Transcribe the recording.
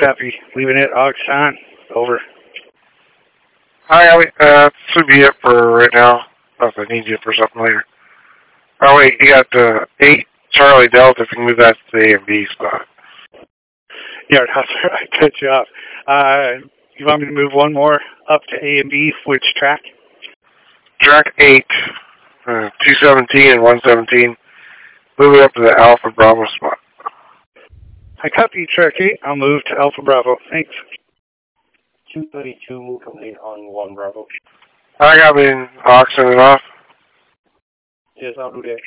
Copy. Leaving it, aux on. Over. Hi, Ellie. This would be it for right now. If I need you for something later. Oh, wait, you got 8 Charlie Delta if you can move that to the A and B spot. Yeah, I cut you off. You want me to move one more up to A and B? Which track? Track 8, 217 and 117. Move it up to the Alpha Bravo spot. I copy track 8. I'll move to Alpha Bravo. Thanks. 232, complete on 1 Bravo. I got me in auxing it off. Yes, I'll do that.